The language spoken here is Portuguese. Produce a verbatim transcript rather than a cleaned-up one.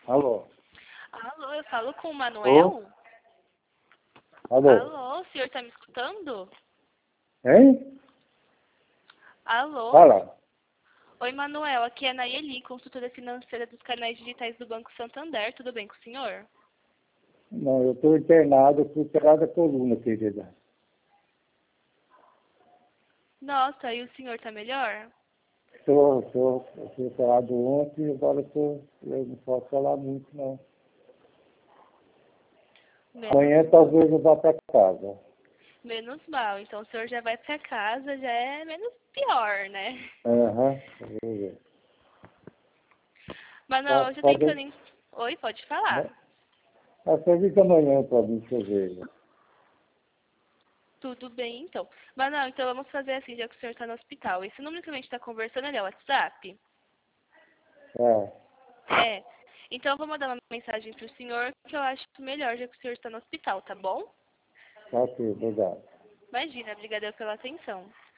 Alô? Alô, eu falo com o Manuel? Alô? Alô? Alô, o senhor está me escutando? Hein? Alô? Fala. Oi, Manuel, aqui é a Nayeli, consultora financeira dos canais digitais do Banco Santander. Tudo bem com o senhor? Não, eu estou internado, fui operado a coluna, querida. Nossa, e o senhor está melhor? Estou, estou, eu fui operado ontem e agora estou, eu não posso falar muito, não. Menos, Amanhã talvez eu vá para casa. menos mal, então o senhor já vai para casa, já é menos pior, né? Aham, vamos ver. Manuel, Tá, hoje eu tenho pode, que... Oi, pode falar. a serviço amanhã para mim, que eu vejo. Tudo bem, então. Manuel, então vamos fazer assim, já que o senhor está no hospital. Esse número que a gente está conversando, ele é o WhatsApp? É, É. Então eu vou mandar uma mensagem para o senhor, que eu acho melhor, já que o senhor está no hospital, tá bom? tá ok, obrigado. Imagina, obrigada pela atenção.